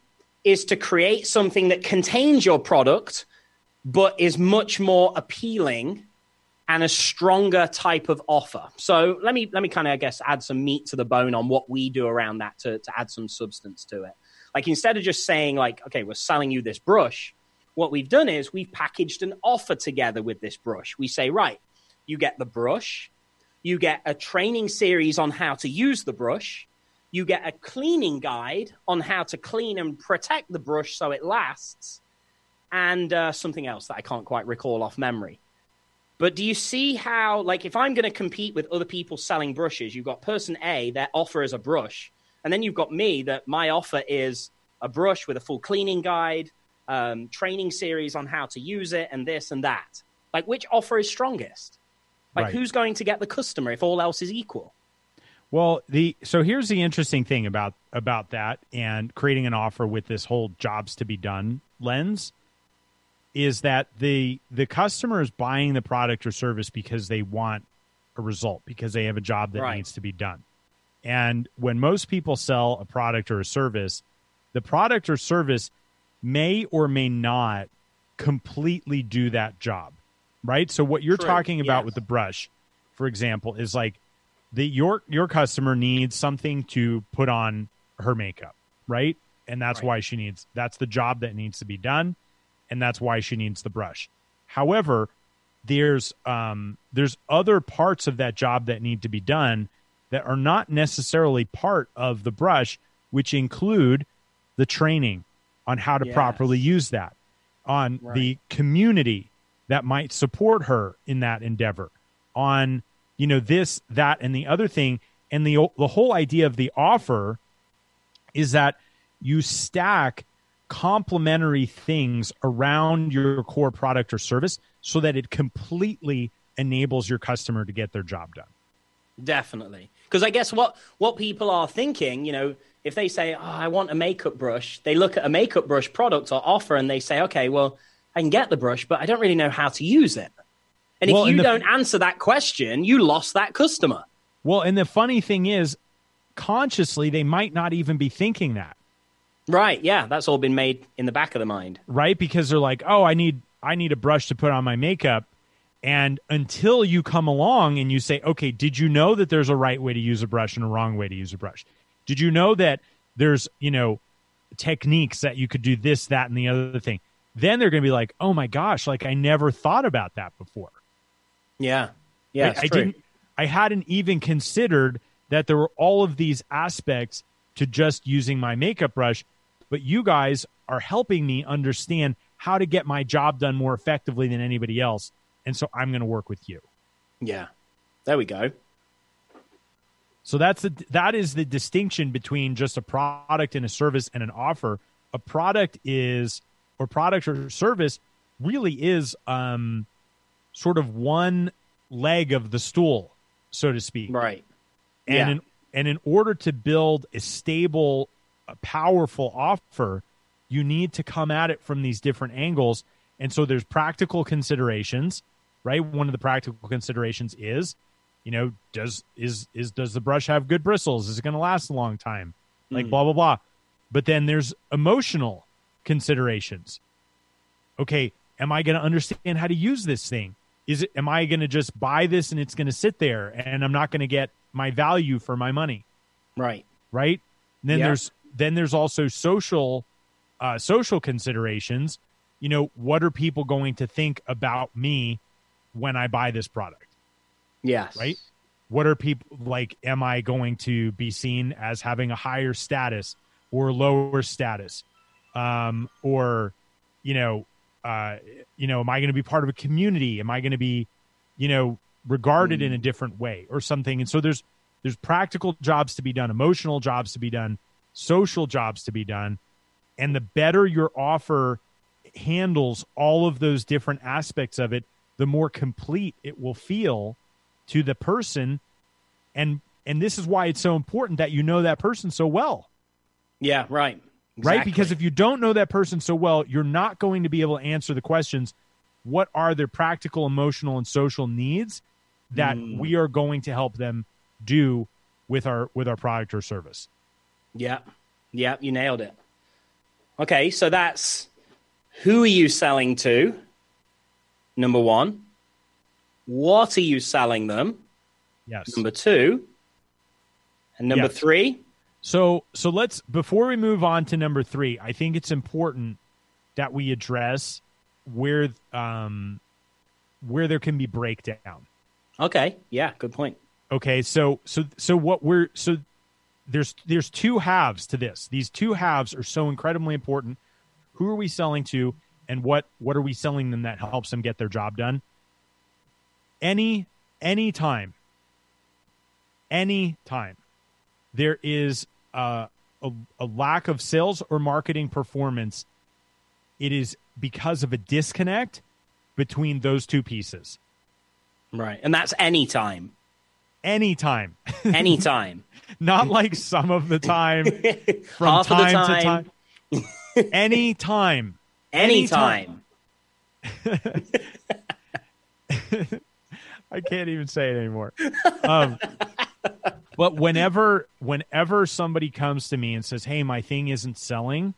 is to create something that contains your product, but is much more appealing and a stronger type of offer. So let me kind of, I guess, add some meat to the bone on what we do around that to add some substance to it. Like, instead of just saying like, okay, we're selling you this brush, what we've done is we've packaged an offer together with this brush. We say, right, you get the brush, you get a training series on how to use the brush, you get a cleaning guide on how to clean and protect the brush so it lasts, and something else that I can't quite recall off memory. But do you see how, like, if I'm going to compete with other people selling brushes, you've got person A, their offer is a brush, and then you've got me, that my offer is a brush with a full cleaning guide, training series on how to use it, and this and that. Like, which offer is strongest? Like, who's going to get the customer if all else is equal? Well, so here's the interesting thing about that and creating an offer with this whole jobs to be done lens is that the customer is buying the product or service because they want a result, because they have a job that needs to be done. And when most people sell a product or a service, the product or service may or may not completely do that job, right? So what you're talking about with the brush, for example, is like your customer needs something to put on her makeup, right? And that's why that's the job that needs to be done. And that's why she needs the brush. However, there's other parts of that job that need to be done that are not necessarily part of the brush, which include the training on how to properly use that, on the community that might support her in that endeavor, on, this, that, and the other thing. And the whole idea of the offer is that you stack complementary things around your core product or service so that it completely enables your customer to get their job done. Definitely. Because I guess what people are thinking, if they say, I want a makeup brush, they look at a makeup brush product or offer and they say, okay, well, I can get the brush, but I don't really know how to use it. And if you don't answer that question, you lost that customer. Well, and the funny thing is, consciously, they might not even be thinking that. Right, yeah, that's all been made in the back of the mind. Right, because they're like, oh, I need a brush to put on my makeup. And until you come along and you say, okay, did you know that there's a right way to use a brush and a wrong way to use a brush? Did you know that there's, techniques that you could do this, that, and the other thing? Then they're going to be like, oh my gosh, like I never thought about that before. Yeah, yeah, I hadn't even considered that there were all of these aspects to just using my makeup brush. But you guys are helping me understand how to get my job done more effectively than anybody else. And so I'm going to work with you. Yeah, there we go. So that is the distinction between just a product and a service and an offer. A product or service really is sort of one leg of the stool, so to speak. Right. And in order to build a stable, a powerful offer, you need to come at it from these different angles. And so there's practical considerations, right? One of the practical considerations is, does the brush have good bristles? Is it going to last a long time? Like blah, blah, blah. But then there's emotional considerations. Okay, am I going to understand how to use this thing? Am I going to just buy this and it's going to sit there and I'm not going to get my value for my money? Right. And then there's also social considerations. What are people going to think about me when I buy this product? Yes. Right. What are people like? Am I going to be seen as having a higher status or lower status? Am I going to be part of a community? Am I going to be, regarded in a different way or something? And so there's practical jobs to be done, emotional jobs to be done, social jobs to be done. And the better your offer handles all of those different aspects of it, the more complete it will feel to the person. And this is why it's so important that you know that person so well. Yeah, right. Exactly. Right? Because if you don't know that person so well, you're not going to be able to answer the questions. What are their practical, emotional, and social needs that we are going to help them do with our product or service? Yeah. Yeah, you nailed it. Okay, so that's who are you selling to? Number one. What are you selling them? Yes. Number two. And number three. So let's, before we move on to number three, I think it's important that we address where there can be breakdown. Okay. Yeah. Good point. Okay. So there's two halves to this. These two halves are so incredibly important. Who are we selling to, and what are we selling them that helps them get their job done? Anytime there is a lack of sales or marketing performance, it is because of a disconnect between those two pieces. Right. And that's anytime. Anytime. Not like some of the time, from half time of the time. to time. Anytime. I can't even say it anymore. But whenever somebody comes to me and says, "Hey, my thing isn't selling,"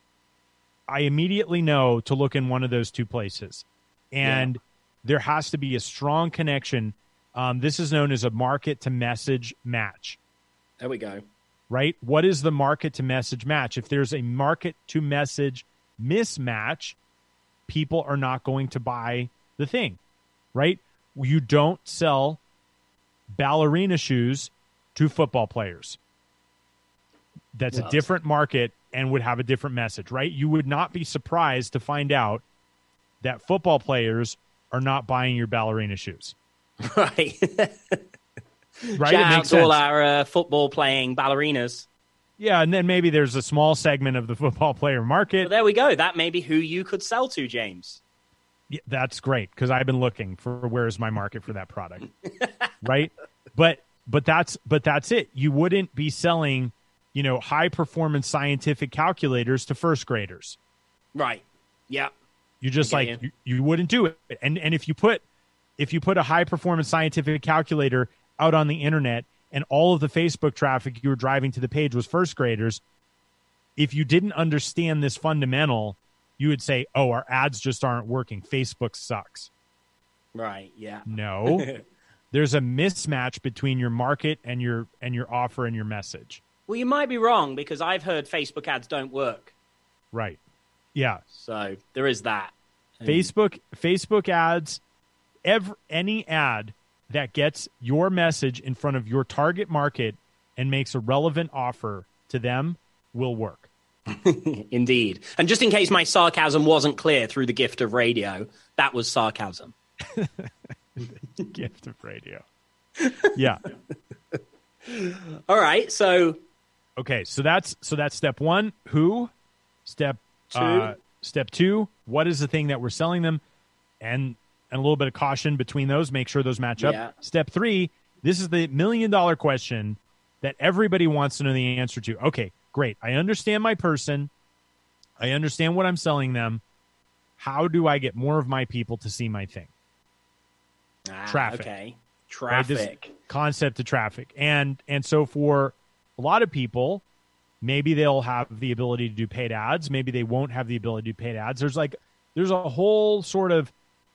I immediately know to look in one of those two places. And there has to be a strong connection. This is known as a market to message match. There we go. Right? What is the market to message match? If there's a market to message mismatch, people are not going to buy the thing, right? You don't sell ballerina shoes to football players. That's a different market and would have a different message, right? You would not be surprised to find out that football players are not buying your ballerina shoes. Right. Right? Shout out to all our football playing ballerinas. Yeah, and then maybe there's a small segment of the football player market. Well, there we go. That may be who you could sell to, James. Yeah, that's great, because I've been looking for where's my market for that product. Right? But that's it. You wouldn't be selling, high performance scientific calculators to first graders. Right. Yeah. You just you wouldn't do it. And if you put a high performance scientific calculator out on the internet and all of the Facebook traffic you were driving to the page was first graders, if you didn't understand this fundamental, you would say, "Oh, our ads just aren't working. Facebook sucks." Right. Yeah. No. There's a mismatch between your market and your offer and your message. Well, you might be wrong, because I've heard Facebook ads don't work. Right. Yeah. So there is that. Facebook ads, any ad that gets your message in front of your target market and makes a relevant offer to them will work. Indeed. And just in case my sarcasm wasn't clear through the gift of radio, that was sarcasm. Gift of radio. Yeah. All right. So. Okay. So that's step one. Who? Step two. What is the thing that we're selling them? And a little bit of caution between those. Make sure those match up. Yeah. Step three. This is the $1 million question that everybody wants to know the answer to. Okay, great. I understand my person. I understand what I'm selling them. How do I get more of my people to see my thing? Traffic. Okay. Traffic. Right? This concept of traffic. And so for a lot of people, maybe they'll have the ability to do paid ads. Maybe they won't have the ability to do paid ads. There's a whole sort of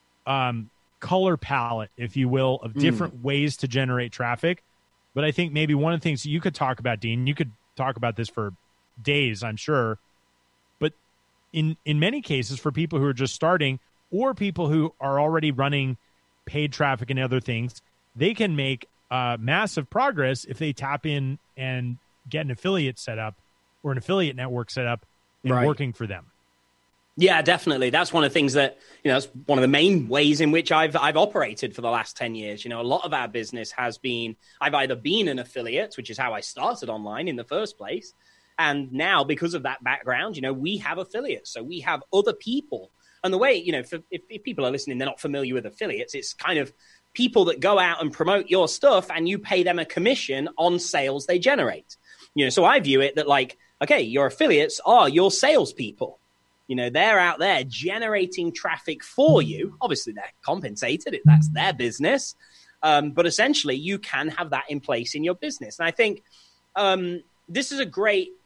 color palette, if you will, of different ways to generate traffic. But I think maybe one of the things you could talk about, Dean, you could talk about this for days, I'm sure. But in many cases, for people who are just starting or people who are already running paid traffic and other things, they can make massive progress if they tap in and get an affiliate set up or an affiliate network set up and working for them. Yeah, definitely. That's one of the things that, that's one of the main ways in which I've operated for the last 10 years. A lot of our business has been, I've either been an affiliate, which is how I started online in the first place. And now, because of that background, we have affiliates. So we have other people. And the way, if people are listening, they're not familiar with affiliates, it's kind of people that go out and promote your stuff and you pay them a commission on sales they generate. So I view it that okay, your affiliates are your salespeople. They're out there generating traffic for you. Obviously, they're compensated. That's their business. But essentially, you can have that in place in your business. And I think this is a great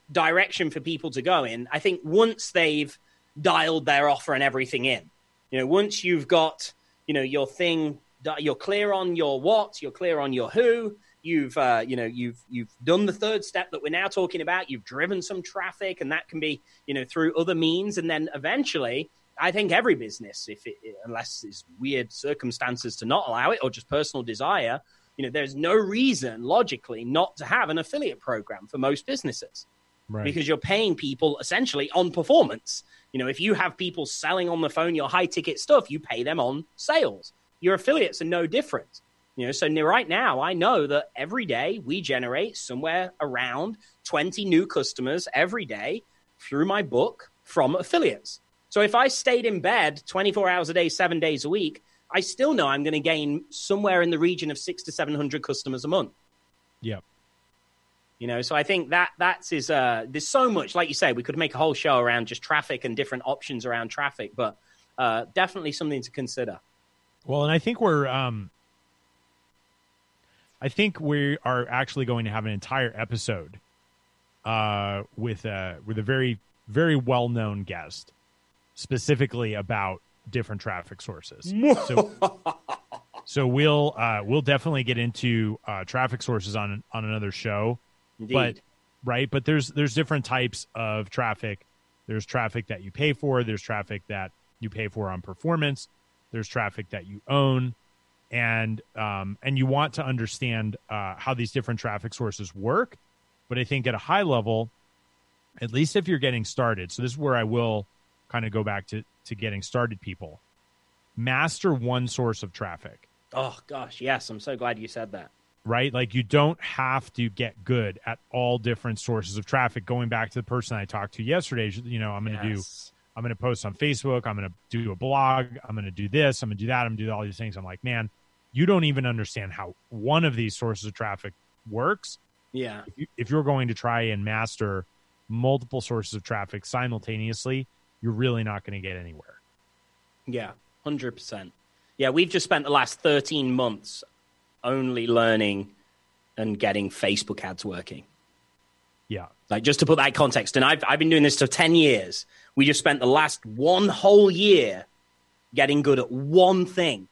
direction for people to go in. I think once they've dialed their offer and everything in, once you've got, your thing, you're clear on your what, you're clear on your who, you've done the third step that we're now talking about. You've driven some traffic, and that can be, through other means. And then eventually, I think every business, unless it's weird circumstances to not allow it or just personal desire, there's no reason logically not to have an affiliate program for most businesses. Right. Because you're paying people essentially on performance. If you have people selling on the phone your high ticket stuff, you pay them on sales. Your affiliates are no different. So right now, I know that every day we generate somewhere around 20 new customers every day through my book from affiliates. So if I stayed in bed 24 hours a day, 7 days a week, I still know I'm going to gain somewhere in the region of 600 to 700 customers a month. Yep. So I think there's so much, like you say, we could make a whole show around just traffic and different options around traffic, but definitely something to consider. Well, and I think we are actually going to have an entire episode with a very, very well-known guest, specifically about different traffic sources. So we'll definitely get into traffic sources on another show. Indeed. But there's different types of traffic. There's traffic that you pay for. There's traffic that you pay for on performance. There's traffic that you own, and you want to understand how these different traffic sources work. But I think at a high level, at least if you're getting started, so this is where I will kind of go back to getting started people. Master one source of traffic. Oh, gosh, yes. I'm so glad you said that. Right? Like, you don't have to get good at all different sources of traffic. Going back to the person I talked to yesterday, I'm going to post on Facebook. I'm going to do a blog. I'm going to do this. I'm going to do that. I'm going to do all these things. I'm like, man, you don't even understand how one of these sources of traffic works. Yeah. If you're going to try and master multiple sources of traffic simultaneously, you're really not going to get anywhere. Yeah, 100%. Yeah, we've just spent the last 13 months only learning and getting Facebook ads working. Yeah. Like, just to put that in context, and I've been doing this for 10 years. We just spent the last one whole year getting good at one thing.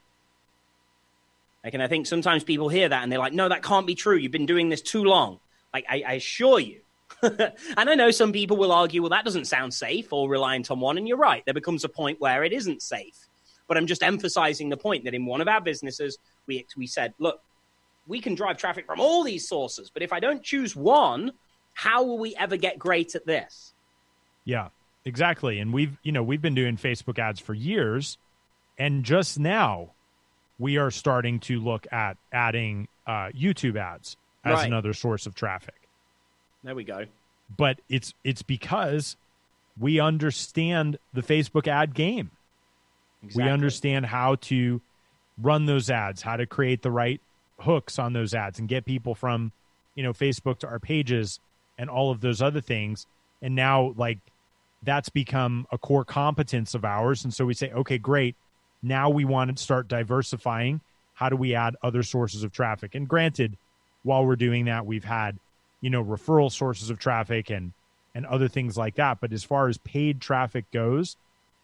Like, and I think sometimes people hear that and they're like, no, that can't be true. You've been doing this too long. Like, I assure you. And I know some people will argue, well, that doesn't sound safe or reliant on one. And you're right. There becomes a point where it isn't safe. But I'm just emphasizing the point that in one of our businesses, we said, look, we can drive traffic from all these sources. But if I don't choose one, how will we ever get great at this? Yeah, exactly. And we've been doing Facebook ads for years. And just now we are starting to look at adding YouTube ads as another source of traffic. There we go. But it's because we understand the Facebook ad game. Exactly. We understand how to run those ads, how to create the right hooks on those ads and get people from, Facebook to our pages and all of those other things. And now, like, that's become a core competence of ours. And so we say, okay, great. Now we want to start diversifying. How do we add other sources of traffic? And granted, while we're doing that, we've had, referral sources of traffic and other things like that. But as far as paid traffic goes,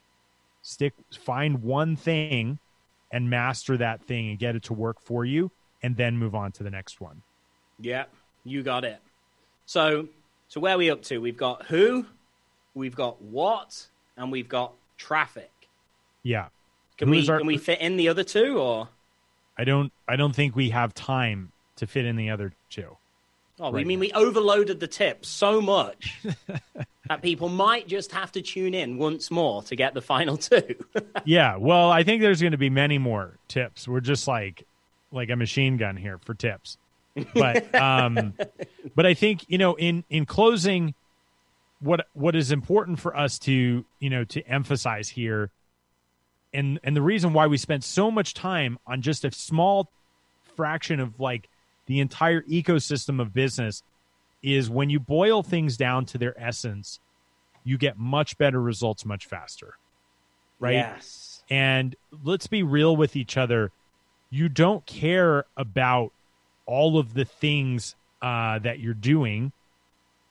find one thing and master that thing and get it to work for you, and then move on to the next one. Yeah, you got it. So where are we up to? We've got who, we've got what, and we've got traffic. Yeah. Can we fit in the other two, or? I don't think we have time to fit in the other two. Oh, we mean we overloaded the tips so much that people might just have to tune in once more to get the final two. Yeah, well, I think there's going to be many more tips. We're just like a machine gun here for tips. But but I think, in closing, what is important for us to emphasize here, and the reason why we spent so much time on just a small fraction of the entire ecosystem of business is when you boil things down to their essence, you get much better results much faster. Right? Yes. And let's be real with each other. You don't care about all of the things that you're doing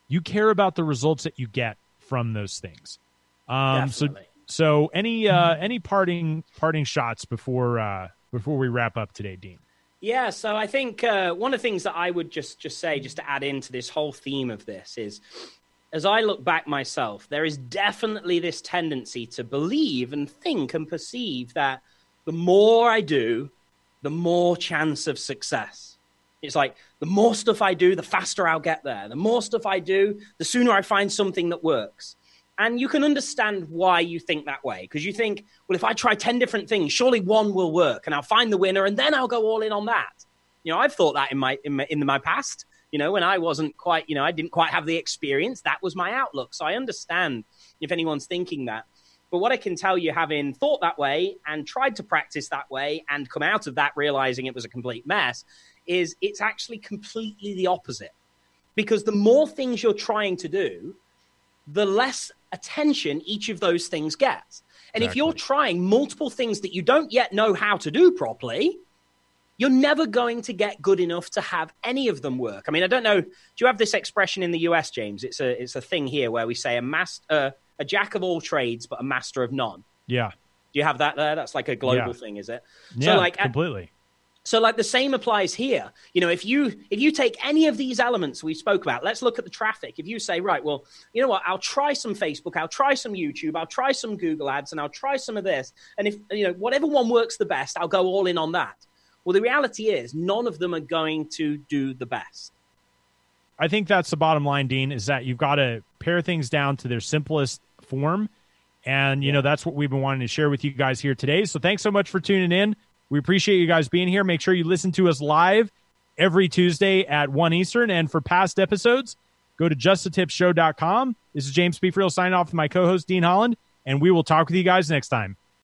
you care about the results that you get from those things. Definitely. So any parting shots before we wrap up today, Dean? Yeah, so I think one of the things that I would just say, just to add into this whole theme of this, is as I look back myself, there is definitely this tendency to believe and think and perceive that the more I do, the more chance of success. It's like the more stuff I do, the faster I'll get there. The more stuff I do, the sooner I find something that works. And you can understand why you think that way, because you think, well, if I try 10 different things, surely one will work and I'll find the winner and then I'll go all in on that. I've thought that in my past, when I wasn't quite, I didn't quite have the experience. That was my outlook. So I understand if anyone's thinking that. But what I can tell you, having thought that way and tried to practice that way and come out of that realizing it was a complete mess, is it's actually completely the opposite. Because the more things you're trying to do, the less attention each of those things gets. And if you're trying multiple things that you don't yet know how to do properly, you're never going to get good enough to have any of them work. I mean, I don't know. Do you have this expression in the US, James? It's a thing here where we say a jack of all trades, but a master of none. Yeah. Do you have that there? That's like a global thing, is it? Yeah, so completely. So the same applies here. If you take any of these elements we spoke about, let's look at the traffic. If you say, right, well, you know what, I'll try some Facebook, I'll try some YouTube, I'll try some Google ads, and I'll try some of this. And if, whatever one works the best, I'll go all in on that. Well, the reality is none of them are going to do the best. I think that's the bottom line, Dean, is that you've got to pare things down to their simplest form. And, that's what we've been wanting to share with you guys here today. So thanks so much for tuning in. We appreciate you guys being here. Make sure you listen to us live every Tuesday at 1 Eastern. And for past episodes, go to justthetipshow.com. This is James P. Friel signing off with my co-host, Dean Holland, and we will talk with you guys next time.